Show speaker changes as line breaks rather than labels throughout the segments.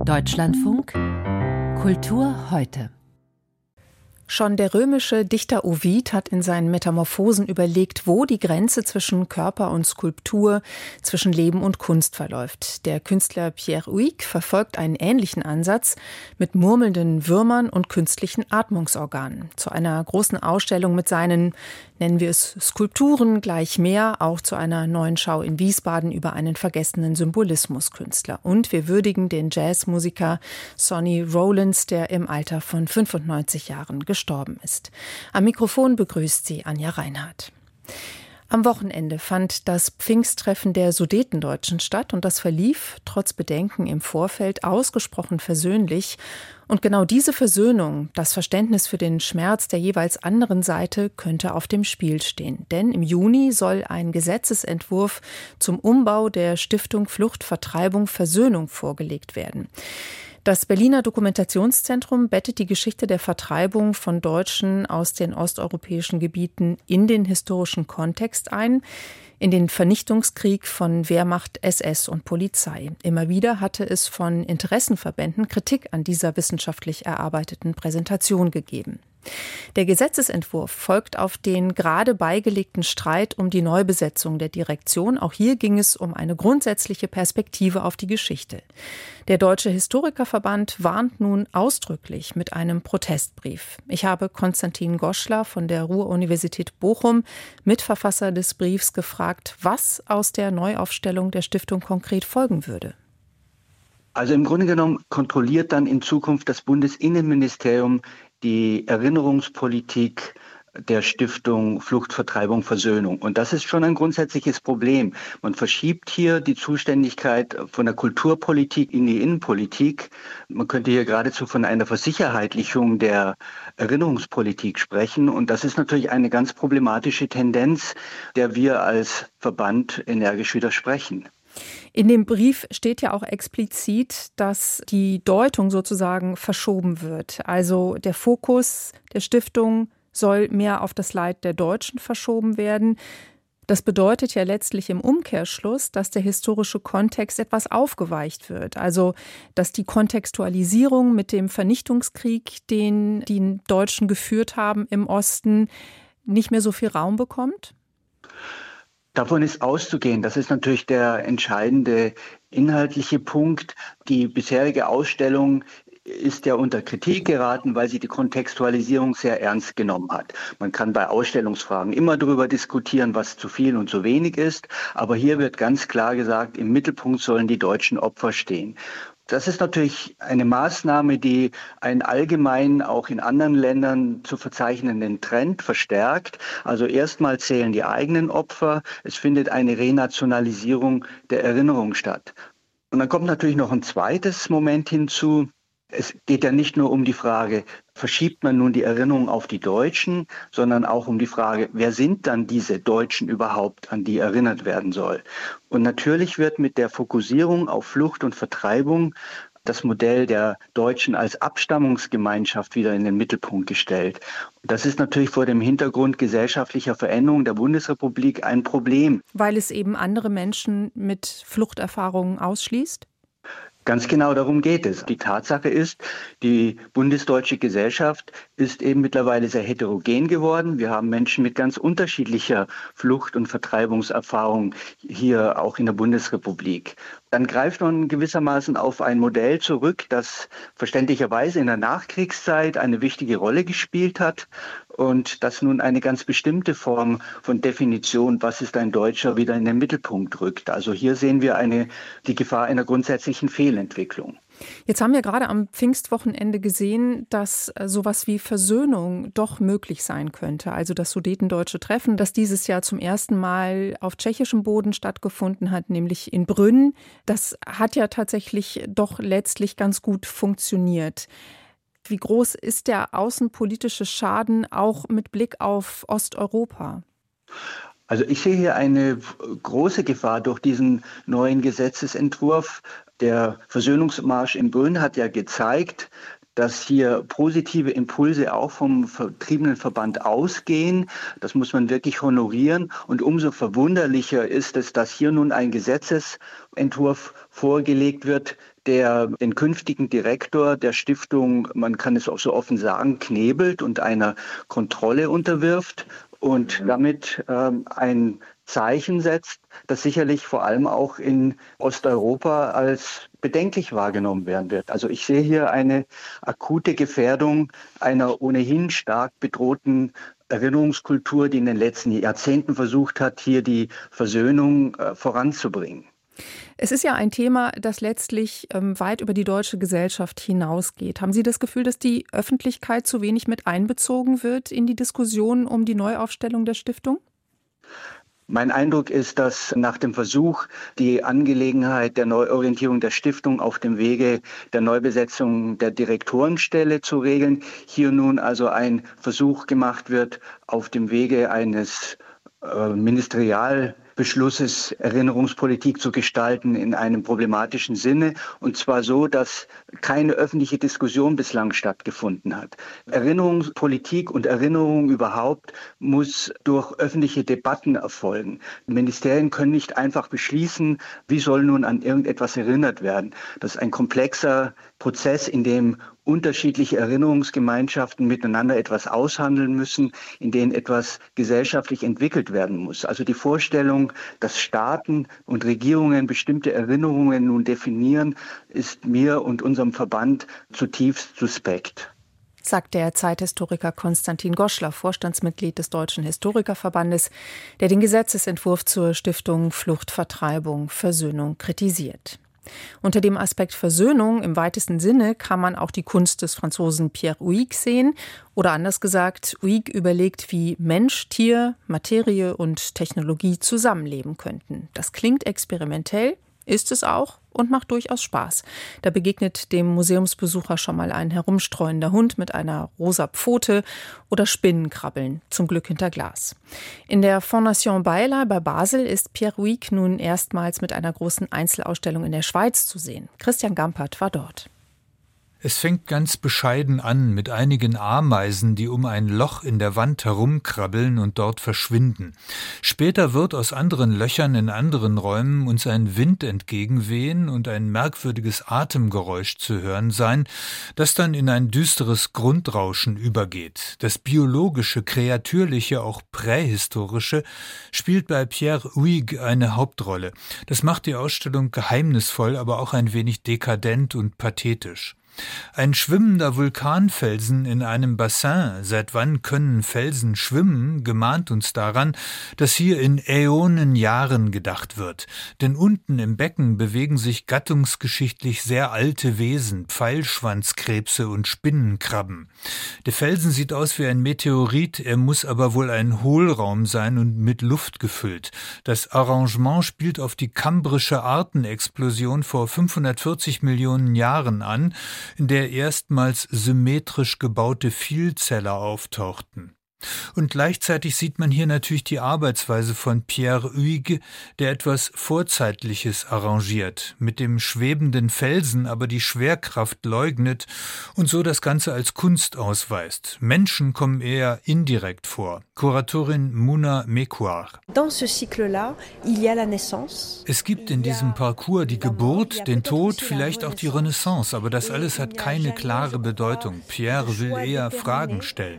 Deutschlandfunk Kultur heute.
Schon der römische Dichter Ovid hat in seinen Metamorphosen überlegt, wo die Grenze zwischen Körper und Skulptur, zwischen Leben und Kunst verläuft. Der Künstler Pierre Huyghe verfolgt einen ähnlichen Ansatz mit murmelnden Würmern und künstlichen Atmungsorganen. Zu einer großen Ausstellung mit seinen, nennen wir es Skulpturen, gleich mehr, auch zu einer neuen Schau in Wiesbaden über einen vergessenen Symbolismuskünstler. Und wir würdigen den Jazzmusiker Sonny Rollins, der im Alter von 95 Jahren gestorben ist. Am Mikrofon begrüßt sie Anja Reinhardt. Am Wochenende fand das Pfingsttreffen der Sudetendeutschen statt und das verlief, trotz Bedenken im Vorfeld, ausgesprochen versöhnlich. Und genau diese Versöhnung, das Verständnis für den Schmerz der jeweils anderen Seite, könnte auf dem Spiel stehen. Denn im Juni soll ein Gesetzesentwurf zum Umbau der Stiftung Flucht, Vertreibung, Versöhnung vorgelegt werden. Das Berliner Dokumentationszentrum bettet die Geschichte der Vertreibung von Deutschen aus den osteuropäischen Gebieten in den historischen Kontext ein, in den Vernichtungskrieg von Wehrmacht, SS und Polizei. Immer wieder hatte es von Interessenverbänden Kritik an dieser wissenschaftlich erarbeiteten Präsentation gegeben. Der Gesetzesentwurf folgt auf den gerade beigelegten Streit um die Neubesetzung der Direktion. Auch hier ging es um eine grundsätzliche Perspektive auf die Geschichte. Der Deutsche Historikerverband warnt nun ausdrücklich mit einem Protestbrief. Ich habe Konstantin Goschler von der Ruhr-Universität Bochum, Mitverfasser des Briefs, gefragt, was aus der Neuaufstellung der Stiftung konkret folgen würde.
Also im Grunde genommen kontrolliert dann in Zukunft das Bundesinnenministerium die Erinnerungspolitik der Stiftung Flucht, Vertreibung, Versöhnung. Und das ist schon ein grundsätzliches Problem. Man verschiebt hier die Zuständigkeit von der Kulturpolitik in die Innenpolitik. Man könnte hier geradezu von einer Versicherheitlichung der Erinnerungspolitik sprechen. Und das ist natürlich eine ganz problematische Tendenz, der wir als Verband energisch widersprechen.
In dem Brief steht ja auch explizit, dass die Deutung sozusagen verschoben wird. Also der Fokus der Stiftung soll mehr auf das Leid der Deutschen verschoben werden. Das bedeutet ja letztlich im Umkehrschluss, dass der historische Kontext etwas aufgeweicht wird. Also, dass die Kontextualisierung mit dem Vernichtungskrieg, den die Deutschen geführt haben im Osten, nicht mehr so viel Raum bekommt?
Davon ist auszugehen. Das ist natürlich der entscheidende inhaltliche Punkt. Die bisherige Ausstellung ist ja unter Kritik geraten, weil sie die Kontextualisierung sehr ernst genommen hat. Man kann bei Ausstellungsfragen immer darüber diskutieren, was zu viel und zu wenig ist. Aber hier wird ganz klar gesagt, im Mittelpunkt sollen die deutschen Opfer stehen. Das ist natürlich eine Maßnahme, die einen allgemeinen, auch in anderen Ländern zu verzeichnenden Trend verstärkt. Also erstmal zählen die eigenen Opfer. Es findet eine Renationalisierung der Erinnerung statt. Und dann kommt natürlich noch ein zweites Moment hinzu. Es geht ja nicht nur um die Frage, verschiebt man nun die Erinnerung auf die Deutschen, sondern auch um die Frage, wer sind dann diese Deutschen überhaupt, an die erinnert werden soll. Und natürlich wird mit der Fokussierung auf Flucht und Vertreibung das Modell der Deutschen als Abstammungsgemeinschaft wieder in den Mittelpunkt gestellt. Das ist natürlich vor dem Hintergrund gesellschaftlicher Veränderung der Bundesrepublik ein Problem.
Weil es eben andere Menschen mit Fluchterfahrungen ausschließt?
Ganz genau darum geht es. Die Tatsache ist, die bundesdeutsche Gesellschaft ist eben mittlerweile sehr heterogen geworden. Wir haben Menschen mit ganz unterschiedlicher Flucht- und Vertreibungserfahrung hier auch in der Bundesrepublik. Dann greift man gewissermaßen auf ein Modell zurück, das verständlicherweise in der Nachkriegszeit eine wichtige Rolle gespielt hat und das nun eine ganz bestimmte Form von Definition, was ist ein Deutscher, wieder in den Mittelpunkt rückt. Also hier sehen wir die Gefahr einer grundsätzlichen Fehlentwicklung.
Jetzt haben wir gerade am Pfingstwochenende gesehen, dass sowas wie Versöhnung doch möglich sein könnte. Also das Sudetendeutsche Treffen, das dieses Jahr zum ersten Mal auf tschechischem Boden stattgefunden hat, nämlich in Brünn. Das hat ja tatsächlich doch letztlich ganz gut funktioniert. Wie groß ist der außenpolitische Schaden auch mit Blick auf Osteuropa?
Also ich sehe hier eine große Gefahr durch diesen neuen Gesetzesentwurf. Der Versöhnungsmarsch in Brünn hat ja gezeigt, dass hier positive Impulse auch vom Vertriebenenverband ausgehen. Das muss man wirklich honorieren. Und umso verwunderlicher ist es, dass hier nun ein Gesetzesentwurf vorgelegt wird, der den künftigen Direktor der Stiftung, man kann es auch so offen sagen, knebelt und einer Kontrolle unterwirft und damit ein Zeichen setzt, das sicherlich vor allem auch in Osteuropa als bedenklich wahrgenommen werden wird. Also ich sehe hier eine akute Gefährdung einer ohnehin stark bedrohten Erinnerungskultur, die in den letzten Jahrzehnten versucht hat, hier die Versöhnung voranzubringen.
Es ist ja ein Thema, das letztlich weit über die deutsche Gesellschaft hinausgeht. Haben Sie das Gefühl, dass die Öffentlichkeit zu wenig mit einbezogen wird in die Diskussion um die Neuaufstellung der Stiftung?
Mein Eindruck ist, dass nach dem Versuch, die Angelegenheit der Neuorientierung der Stiftung auf dem Wege der Neubesetzung der Direktorenstelle zu regeln, hier nun also ein Versuch gemacht wird, auf dem Wege eines Ministerialbeschlusses Erinnerungspolitik zu gestalten in einem problematischen Sinne, und zwar so, dass keine öffentliche Diskussion bislang stattgefunden hat. Erinnerungspolitik und Erinnerung überhaupt muss durch öffentliche Debatten erfolgen. Ministerien können nicht einfach beschließen, wie soll nun an irgendetwas erinnert werden. Das ist ein komplexer Prozess, in dem unterschiedliche Erinnerungsgemeinschaften miteinander etwas aushandeln müssen, in denen etwas gesellschaftlich entwickelt werden muss. Also die Vorstellung, dass Staaten und Regierungen bestimmte Erinnerungen nun definieren, ist mir und unserem Verband zutiefst suspekt.
Sagt der Zeithistoriker Konstantin Goschler, Vorstandsmitglied des Deutschen Historikerverbandes, der den Gesetzesentwurf zur Stiftung Flucht, Vertreibung, Versöhnung kritisiert. Unter dem Aspekt Versöhnung im weitesten Sinne kann man auch die Kunst des Franzosen Pierre Huyghe sehen. Oder anders gesagt, Huyghe überlegt, wie Mensch, Tier, Materie und Technologie zusammenleben könnten. Das klingt experimentell, ist es auch und macht durchaus Spaß. Da begegnet dem Museumsbesucher schon mal ein herumstreuender Hund mit einer rosa Pfote oder Spinnenkrabbeln, zum Glück hinter Glas. In der Fondation Bayla bei Basel ist Pierre Huyghe nun erstmals mit einer großen Einzelausstellung in der Schweiz zu sehen. Christian Gampert war dort.
Es fängt ganz bescheiden an mit einigen Ameisen, die um ein Loch in der Wand herumkrabbeln und dort verschwinden. Später wird aus anderen Löchern in anderen Räumen uns ein Wind entgegenwehen und ein merkwürdiges Atemgeräusch zu hören sein, das dann in ein düsteres Grundrauschen übergeht. Das biologische, kreatürliche, auch prähistorische spielt bei Pierre Huyghe eine Hauptrolle. Das macht die Ausstellung geheimnisvoll, aber auch ein wenig dekadent und pathetisch. Ein schwimmender Vulkanfelsen in einem Bassin, seit wann können Felsen schwimmen, gemahnt uns daran, dass hier in Äonenjahren gedacht wird. Denn unten im Becken bewegen sich gattungsgeschichtlich sehr alte Wesen, Pfeilschwanzkrebse und Spinnenkrabben. Der Felsen sieht aus wie ein Meteorit, er muss aber wohl ein Hohlraum sein und mit Luft gefüllt. Das Arrangement spielt auf die kambrische Artenexplosion vor 540 Millionen Jahren an, in der erstmals symmetrisch gebaute Vielzeller auftauchten. Und gleichzeitig sieht man hier natürlich die Arbeitsweise von Pierre Huyghe, der etwas Vorzeitliches arrangiert, mit dem schwebenden Felsen aber die Schwerkraft leugnet und so das Ganze als Kunst ausweist. Menschen kommen eher indirekt vor. Kuratorin Mouna Mekouar. Es gibt in diesem Parcours die Geburt, den Tod, vielleicht auch die Renaissance, aber das alles hat keine klare Bedeutung. Pierre will eher Fragen stellen.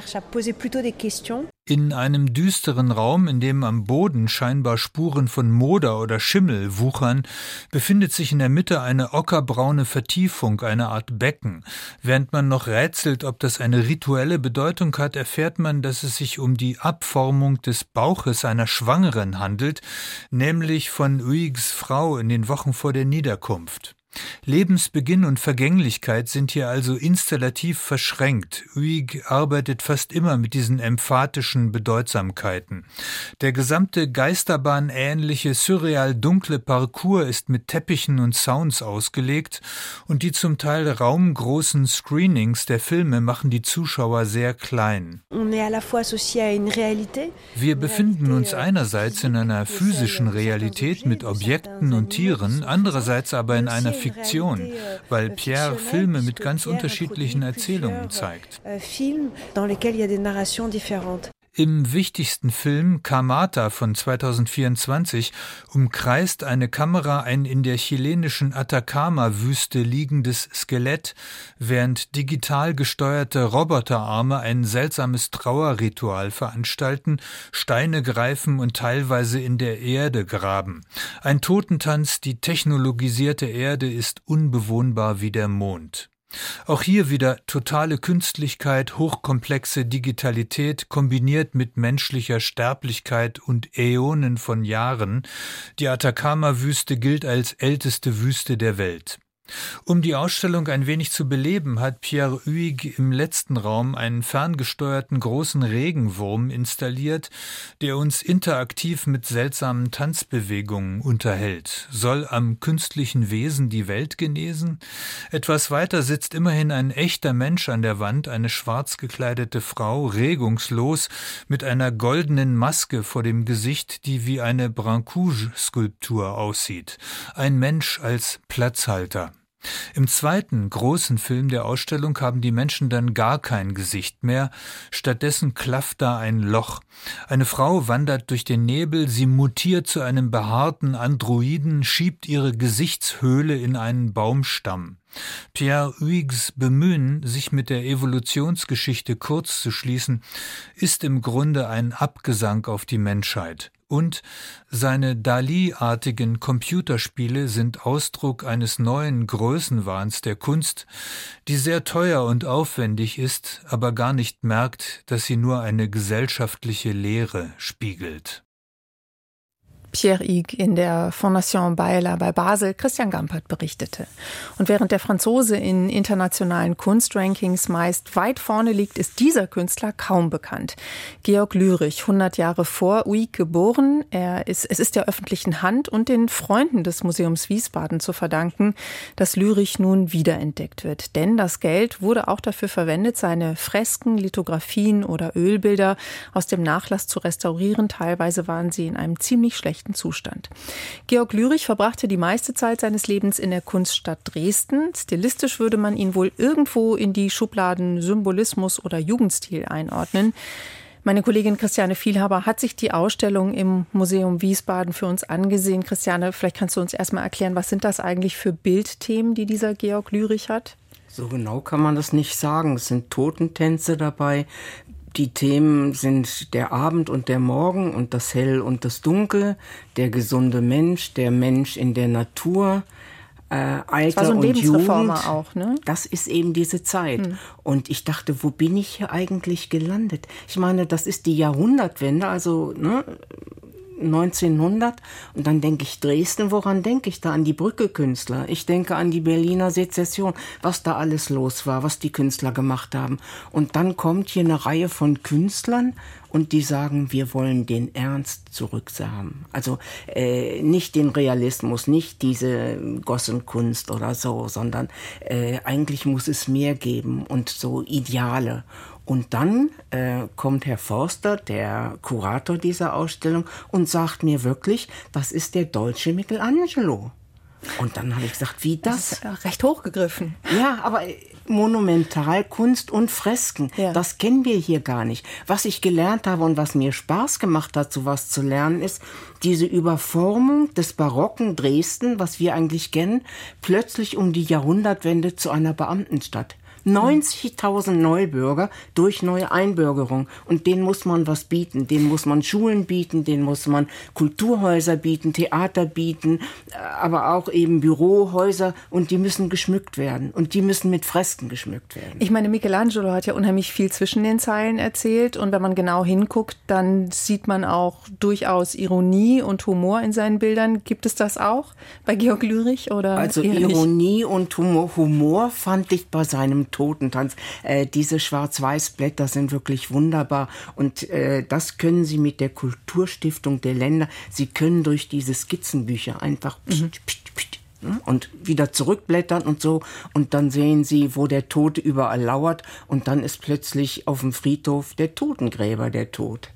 In einem düsteren Raum, in dem am Boden scheinbar Spuren von Moder oder Schimmel wuchern, befindet sich in der Mitte eine ockerbraune Vertiefung, eine Art Becken. Während man noch rätselt, ob das eine rituelle Bedeutung hat, erfährt man, dass es sich um die Abformung des Bauches einer Schwangeren handelt, nämlich von Huyghes Frau in den Wochen vor der Niederkunft. Lebensbeginn und Vergänglichkeit sind hier also installativ verschränkt. Huyghe arbeitet fast immer mit diesen emphatischen Bedeutsamkeiten. Der gesamte geisterbahnähnliche, surreal dunkle Parcours ist mit Teppichen und Sounds ausgelegt und die zum Teil raumgroßen Screenings der Filme machen die Zuschauer sehr klein. Wir befinden uns einerseits in einer physischen Realität mit Objekten und Tieren, andererseits aber in einer Fiktion, weil Pierre Filme mit ganz unterschiedlichen Erzählungen zeigt. Im wichtigsten Film Kamata von 2024 umkreist eine Kamera ein in der chilenischen Atacama-Wüste liegendes Skelett, während digital gesteuerte Roboterarme ein seltsames Trauerritual veranstalten, Steine greifen und teilweise in der Erde graben. Ein Totentanz, die technologisierte Erde ist unbewohnbar wie der Mond. Auch hier wieder totale Künstlichkeit, hochkomplexe Digitalität kombiniert mit menschlicher Sterblichkeit und Äonen von Jahren. Die Atacama-Wüste gilt als älteste Wüste der Welt. Um die Ausstellung ein wenig zu beleben, hat Pierre Huyghe im letzten Raum einen ferngesteuerten großen Regenwurm installiert, der uns interaktiv mit seltsamen Tanzbewegungen unterhält. Soll am künstlichen Wesen die Welt genesen? Etwas weiter sitzt immerhin ein echter Mensch an der Wand, eine schwarz gekleidete Frau, regungslos, mit einer goldenen Maske vor dem Gesicht, die wie eine Brancusi-Skulptur aussieht. Ein Mensch als Platzhalter. Im zweiten großen Film der Ausstellung haben die Menschen dann gar kein Gesicht mehr, stattdessen klafft da ein Loch. Eine Frau wandert durch den Nebel, sie mutiert zu einem behaarten Androiden, schiebt ihre Gesichtshöhle in einen Baumstamm. Pierre Huyghes Bemühen, sich mit der Evolutionsgeschichte kurz zu schließen, ist im Grunde ein Abgesang auf die Menschheit. Und seine Dali-artigen Computerspiele sind Ausdruck eines neuen Größenwahns der Kunst, die sehr teuer und aufwendig ist, aber gar nicht merkt, dass sie nur eine gesellschaftliche Leere spiegelt.
Pierre Huyghe in der Fondation Bayerler bei Basel, Christian Gampert berichtete. Und während der Franzose in internationalen Kunstrankings meist weit vorne liegt, ist dieser Künstler kaum bekannt. Georg Lürich, 100 Jahre vor Huyghe geboren. Es ist der öffentlichen Hand und den Freunden des Museums Wiesbaden zu verdanken, dass Lürich nun wiederentdeckt wird. Denn das Geld wurde auch dafür verwendet, seine Fresken, Lithografien oder Ölbilder aus dem Nachlass zu restaurieren. Teilweise waren sie in einem ziemlich schlechten Zustand. Georg Lürich verbrachte die meiste Zeit seines Lebens in der Kunststadt Dresden. Stilistisch würde man ihn wohl irgendwo in die Schubladen Symbolismus oder Jugendstil einordnen. Meine Kollegin Christiane Vielhaber hat sich die Ausstellung im Museum Wiesbaden für uns angesehen. Christiane, vielleicht kannst du uns erstmal erklären, was sind das eigentlich für Bildthemen, die dieser Georg Lürich hat?
So genau kann man das nicht sagen. Es sind Totentänze dabei. Die Themen sind der Abend und der Morgen und das Hell und das Dunkel, der gesunde Mensch, der Mensch in der Natur, Alter
war so ein
und
Lebensreformer
Jugend.
auch, ne?
Das ist eben diese Zeit. Und ich dachte, wo bin ich hier eigentlich gelandet? Ich meine, das ist die Jahrhundertwende, also 1900, und dann denke ich Dresden, woran denke ich da? An die Brücke-Künstler. Ich denke an die Berliner Sezession, was da alles los war, was die Künstler gemacht haben. Und dann kommt hier eine Reihe von Künstlern und die sagen, wir wollen den Ernst zurückhaben. Also nicht den Realismus, nicht diese Gossenkunst oder so, sondern eigentlich muss es mehr geben und so Ideale. Und dann kommt Herr Forster, der Kurator dieser Ausstellung, und sagt mir wirklich, das ist der deutsche Michelangelo. Und dann habe ich gesagt, wie das?
Das ist recht hochgegriffen.
Ja, aber Monumentalkunst und Fresken,
Ja.
Das kennen wir hier gar nicht. Was ich gelernt habe und was mir Spaß gemacht hat, sowas zu lernen, ist diese Überformung des barocken Dresden, was wir eigentlich kennen, plötzlich um die Jahrhundertwende zu einer Beamtenstadt. 90.000 Neubürger durch neue Einbürgerung. Und denen muss man was bieten. Denen muss man Schulen bieten, denen muss man Kulturhäuser bieten, Theater bieten, aber auch eben Bürohäuser. Und die müssen geschmückt werden. Und die müssen mit Fresken geschmückt werden.
Ich meine, Michelangelo hat ja unheimlich viel zwischen den Zeilen erzählt. Und wenn man genau hinguckt, dann sieht man auch durchaus Ironie und Humor in seinen Bildern. Gibt es das auch bei Georg Lürich? Oder
Also
eher nicht?
Ironie und Humor fand ich bei seinem Totentanz. Diese Schwarz-Weiß-Blätter sind wirklich wunderbar. Und das können Sie mit der Kulturstiftung der Länder, Sie können durch diese Skizzenbücher einfach und wieder zurückblättern und so. Und dann sehen Sie, wo der Tote überall lauert. Und dann ist plötzlich auf dem Friedhof der Totengräber der Tod.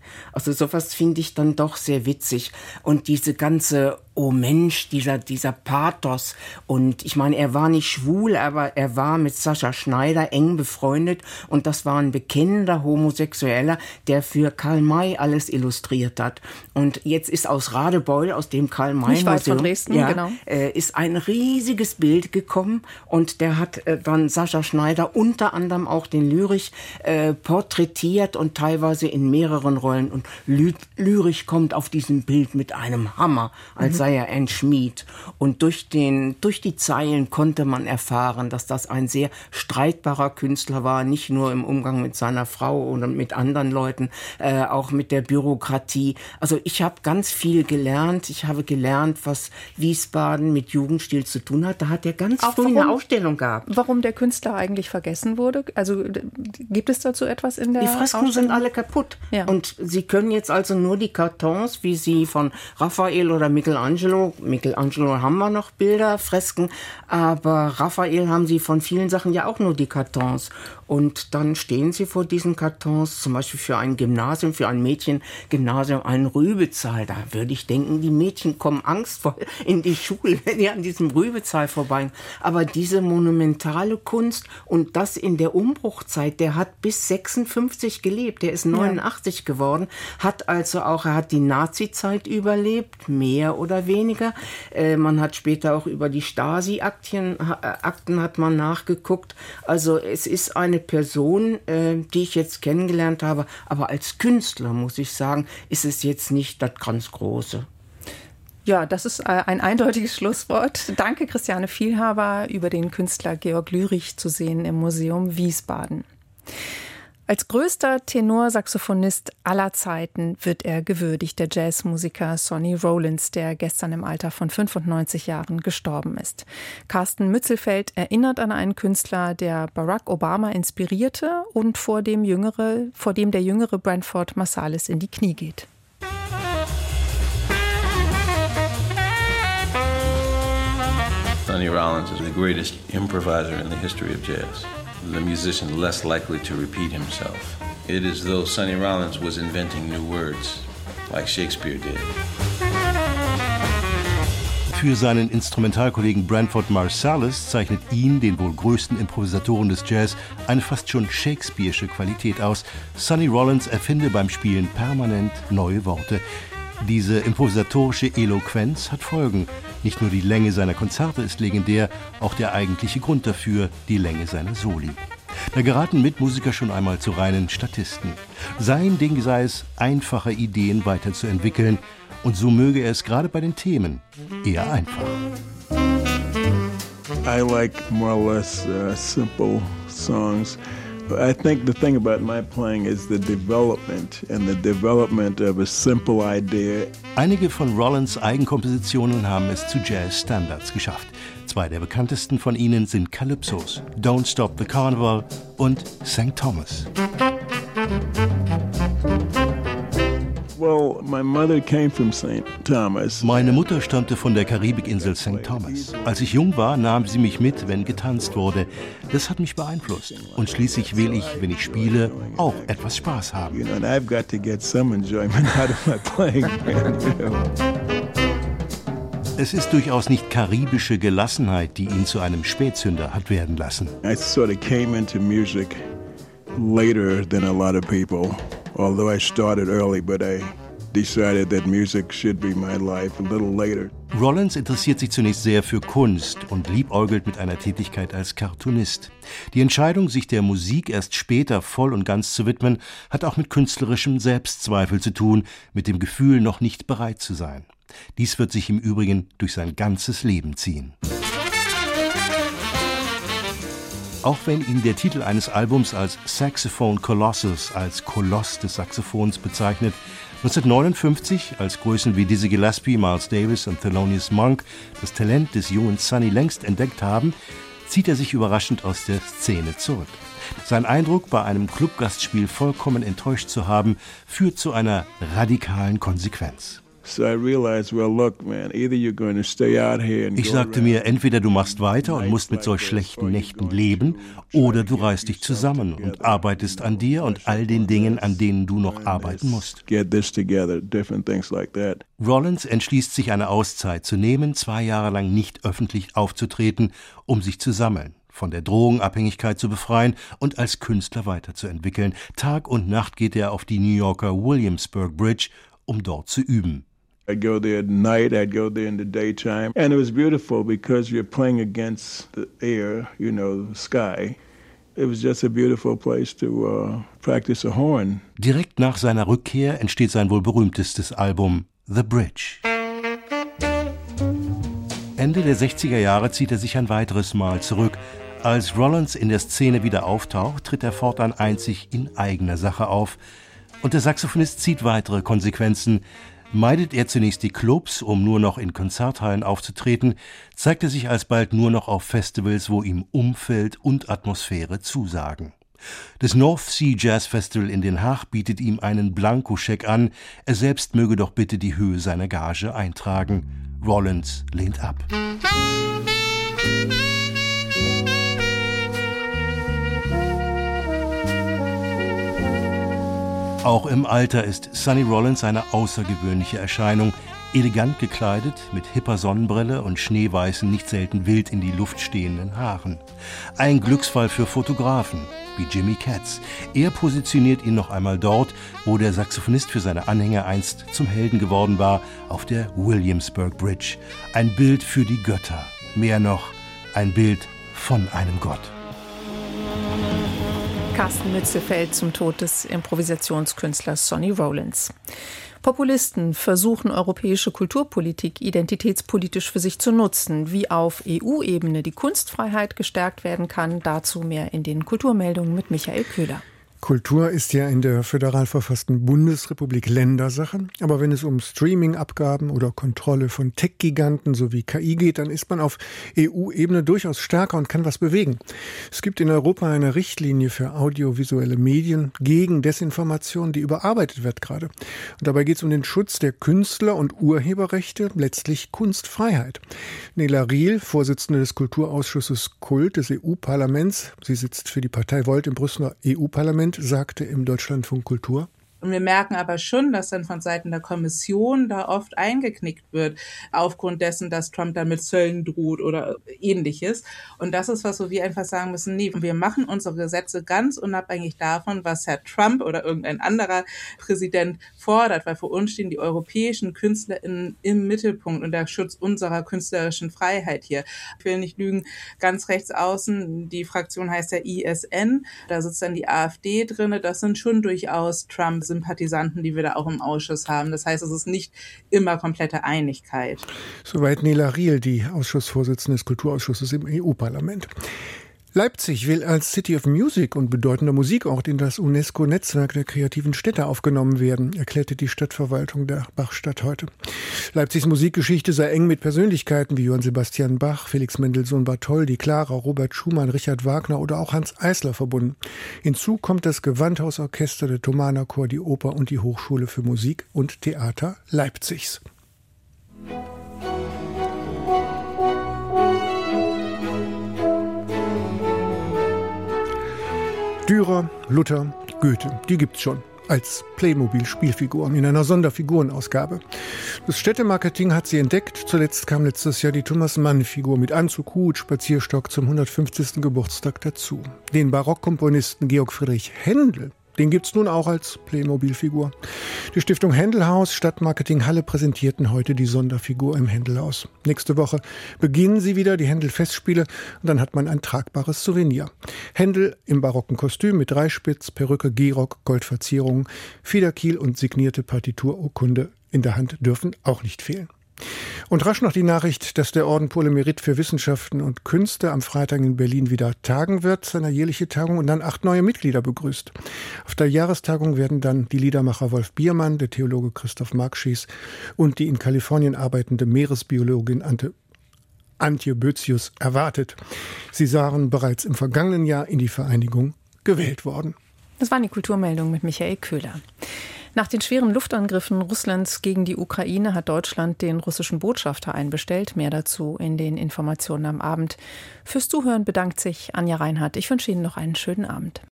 Also sowas finde ich dann doch sehr witzig. Und diese ganze, oh Mensch, dieser Pathos. Und ich meine, er war nicht schwul, aber er war mit Sascha Schneider eng befreundet. Und das war ein bekennender Homosexueller, der für Karl May alles illustriert hat. Und jetzt ist aus Radebeul, aus dem Karl May
nicht weit von Dresden, genau,
ist ein riesiges Bild gekommen. Und der hat dann Sascha Schneider unter anderem auch den Lyrich porträtiert und teilweise in mehreren Rollen. Und Lyrich kommt auf diesem Bild mit einem Hammer, als sei er ein Schmied. Und durch die Zeilen konnte man erfahren, dass das ein sehr streitbarer Künstler war, nicht nur im Umgang mit seiner Frau oder mit anderen Leuten, auch mit der Bürokratie. Also ich habe ganz viel gelernt. Ich habe gelernt, was Wiesbaden mit Jugendstil zu tun hat. Da hat er ganz früh eine Ausstellung gehabt.
Warum der Künstler eigentlich vergessen wurde? Also gibt es dazu etwas in der
Fresken
Ausstellung?
sind alle kaputt.
Ja.
Und Sie können jetzt also nur die Kartons, wie sie von Raphael oder Michelangelo haben wir noch Bilder, Fresken, aber Raphael haben sie von vielen Sachen ja auch nur die Kartons. Und dann stehen sie vor diesen Kartons, zum Beispiel für ein Gymnasium, für ein Mädchengymnasium, ein Rübezahl. Da würde ich denken, die Mädchen kommen angstvoll in die Schule, wenn die an diesem Rübezahl vorbeigehen. Aber diese monumentale Kunst und das in der Umbruchzeit, der hat bis 56 gelebt, der ist 89 geworden, er hat die Nazi-Zeit überlebt, mehr oder weniger. Man hat später auch über die Stasi-Akten hat man nachgeguckt. Also es ist eine Person, die ich jetzt kennengelernt habe, aber als Künstler, muss ich sagen, ist es jetzt nicht das ganz Große.
Ja, das ist ein eindeutiges Schlusswort. Danke, Christiane Vielhaber, über den Künstler Georg Lyrich zu sehen im Museum Wiesbaden. Als größter Tenorsaxophonist aller Zeiten wird er gewürdigt, der Jazzmusiker Sonny Rollins, der gestern im Alter von 95 Jahren gestorben ist. Carsten Mützelfeld erinnert an einen Künstler, der Barack Obama inspirierte und vor dem der jüngere Branford Marsalis in die Knie geht.
Sonny Rollins is the greatest improviser in the history of jazz. The musician less likely to repeat himself. It is though Sonny Rollins was inventing new words, like Shakespeare did.
Für seinen Instrumentalkollegen Branford Marsalis zeichnet ihn, den wohl größten Improvisatoren des Jazz, eine fast schon shakespearische Qualität aus. Sonny Rollins erfinde beim Spielen permanent neue Worte. Diese improvisatorische Eloquenz hat Folgen. Nicht nur die Länge seiner Konzerte ist legendär, auch der eigentliche Grund dafür, die Länge seiner Soli. Da geraten Mitmusiker schon einmal zu reinen Statisten. Sein Ding sei es, einfache Ideen weiterzuentwickeln. Und so möge er es gerade bei den Themen eher einfach.
I like more or less simple songs. I think the thing about my playing is the development of a simple idea.
Einige von Rollins' Eigenkompositionen haben es zu Jazz-Standards geschafft. Zwei der bekanntesten von ihnen sind Calypsos, Don't Stop the Carnival und St. Thomas.
Well, my mother came from St. Thomas.
Meine Mutter stammte von der Karibikinsel St. Thomas. Als ich jung war, nahm sie mich mit, wenn getanzt wurde. Das hat mich beeinflusst. Und schließlich will ich, wenn ich spiele, auch etwas Spaß haben.
You know, and I've got to get some enjoyment out of my playing.
Es ist durchaus nicht karibische Gelassenheit, die ihn zu einem Spätzünder hat werden lassen.
I sort of came into music later than a lot of people. Although I started early, but I decided that music should be my life a little later.
Rollins interessiert sich zunächst sehr für Kunst und liebäugelt mit einer Tätigkeit als Cartoonist. Die Entscheidung, sich der Musik erst später voll und ganz zu widmen, hat auch mit künstlerischem Selbstzweifel zu tun, mit dem Gefühl, noch nicht bereit zu sein. Dies wird sich im Übrigen durch sein ganzes Leben ziehen. Auch wenn ihn der Titel eines Albums als Saxophone Colossus, als Koloss des Saxophons bezeichnet, 1959, als Größen wie Dizzy Gillespie, Miles Davis und Thelonious Monk das Talent des jungen Sonny längst entdeckt haben, zieht er sich überraschend aus der Szene zurück. Sein Eindruck, bei einem Clubgastspiel vollkommen enttäuscht zu haben, führt zu einer radikalen Konsequenz. Ich sagte mir, entweder du machst weiter und musst mit solch schlechten Nächten leben, oder du reißt dich zusammen und arbeitest an dir und all den Dingen, an denen du noch arbeiten musst. Rollins entschließt sich, eine Auszeit zu nehmen, 2 Jahre lang nicht öffentlich aufzutreten, um sich zu sammeln, von der Drogenabhängigkeit zu befreien und als Künstler weiterzuentwickeln. Tag und Nacht geht er auf die New Yorker Williamsburg Bridge, um dort zu üben.
I'd go there at night, I'd go there in the daytime. And it was beautiful because you're playing against the air, the sky. It was just a beautiful place to practice a horn.
Direkt nach seiner Rückkehr entsteht sein wohl berühmtestes Album, The Bridge. Ende der 60er Jahre zieht er sich ein weiteres Mal zurück. Als Rollins in der Szene wieder auftaucht, tritt er fortan einzig in eigener Sache auf. Und der Saxophonist zieht weitere Konsequenzen. Meidet er zunächst die Clubs, um nur noch in Konzerthallen aufzutreten, zeigt er sich alsbald nur noch auf Festivals, wo ihm Umfeld und Atmosphäre zusagen. Das North Sea Jazz Festival in Den Haag bietet ihm einen Blankoscheck an, er selbst möge doch bitte die Höhe seiner Gage eintragen. Rollins lehnt ab. Auch im Alter ist Sonny Rollins eine außergewöhnliche Erscheinung, elegant gekleidet, mit hipper Sonnenbrille und schneeweißen, nicht selten wild in die Luft stehenden Haaren. Ein Glücksfall für Fotografen, wie Jimmy Katz. Er positioniert ihn noch einmal dort, wo der Saxophonist für seine Anhänger einst zum Helden geworden war, auf der Williamsburg Bridge. Ein Bild für die Götter, mehr noch, ein Bild von einem Gott.
Carsten Mützelfeld zum Tod des Improvisationskünstlers Sonny Rollins. Populisten versuchen, europäische Kulturpolitik identitätspolitisch für sich zu nutzen. Wie auf EU-Ebene die Kunstfreiheit gestärkt werden kann, dazu mehr in den Kulturmeldungen mit Michael Köhler.
Kultur ist ja in der föderal verfassten Bundesrepublik Ländersache. Aber wenn es um Streaming-Abgaben oder Kontrolle von Tech-Giganten sowie KI geht, dann ist man auf EU-Ebene durchaus stärker und kann was bewegen. Es gibt in Europa eine Richtlinie für audiovisuelle Medien gegen Desinformation, die überarbeitet wird gerade. Und dabei geht es um den Schutz der Künstler- und Urheberrechte, letztlich Kunstfreiheit. Nela Riel, Vorsitzende des Kulturausschusses Kult des EU-Parlaments, sie sitzt für die Partei Volt im Brüsseler EU-Parlament, sagte im Deutschlandfunk Kultur:
Und wir merken aber schon, dass dann von Seiten der Kommission da oft eingeknickt wird, aufgrund dessen, dass Trump dann mit Zöllen droht oder Ähnliches. Und das ist was, wo wir einfach sagen müssen, nee, wir machen unsere Gesetze ganz unabhängig davon, was Herr Trump oder irgendein anderer Präsident fordert, weil für uns stehen die europäischen KünstlerInnen im Mittelpunkt und der Schutz unserer künstlerischen Freiheit hier. Ich will nicht lügen, ganz rechts außen, die Fraktion heißt ja ISN, da sitzt dann die AfD drin, das sind schon durchaus Trump-Sympathisanten, die wir da auch im Ausschuss haben. Das heißt, es ist nicht immer komplette Einigkeit.
Soweit Nela Riel, die Ausschussvorsitzende des Kulturausschusses im EU-Parlament. Leipzig will als City of Music und bedeutender Musikort in das UNESCO-Netzwerk der kreativen Städte aufgenommen werden, erklärte die Stadtverwaltung der Bachstadt heute. Leipzigs Musikgeschichte sei eng mit Persönlichkeiten wie Johann Sebastian Bach, Felix Mendelssohn Bartholdy, Clara, Robert Schumann, Richard Wagner oder auch Hans Eisler verbunden. Hinzu kommt das Gewandhausorchester, der Thomaner Chor, die Oper und die Hochschule für Musik und Theater Leipzigs. Dürer, Luther, Goethe, die gibt's schon als Playmobil-Spielfiguren in einer Sonderfigurenausgabe. Das Städtemarketing hat sie entdeckt. Zuletzt kam letztes Jahr die Thomas-Mann-Figur mit Anzug, Hut, Spazierstock zum 150. Geburtstag dazu. Den Barockkomponisten Georg Friedrich Händel, den gibt's nun auch als Playmobil-Figur. Die Stiftung Händelhaus, Stadtmarketing Halle präsentierten heute die Sonderfigur im Händelhaus. Nächste Woche beginnen sie wieder, die Händel-Festspiele, und dann hat man ein tragbares Souvenir. Händel im barocken Kostüm mit Dreispitz, Perücke, Gehrock, Goldverzierungen, Federkiel und signierte Partitururkunde in der Hand dürfen auch nicht fehlen. Und rasch noch die Nachricht, dass der Orden Pour le Mérite für Wissenschaften und Künste am Freitag in Berlin wieder tagen wird, seine jährliche Tagung, und dann 8 neue Mitglieder begrüßt. Auf der Jahrestagung werden dann die Liedermacher Wolf Biermann, der Theologe Christoph Markschies und die in Kalifornien arbeitende Meeresbiologin Antje Bözius erwartet. Sie waren bereits im vergangenen Jahr in die Vereinigung gewählt worden.
Das waren die Kulturmeldungen mit Michael Köhler. Nach den schweren Luftangriffen Russlands gegen die Ukraine hat Deutschland den russischen Botschafter einbestellt. Mehr dazu in den Informationen am Abend. Fürs Zuhören bedankt sich Anja Reinhardt. Ich wünsche Ihnen noch einen schönen Abend.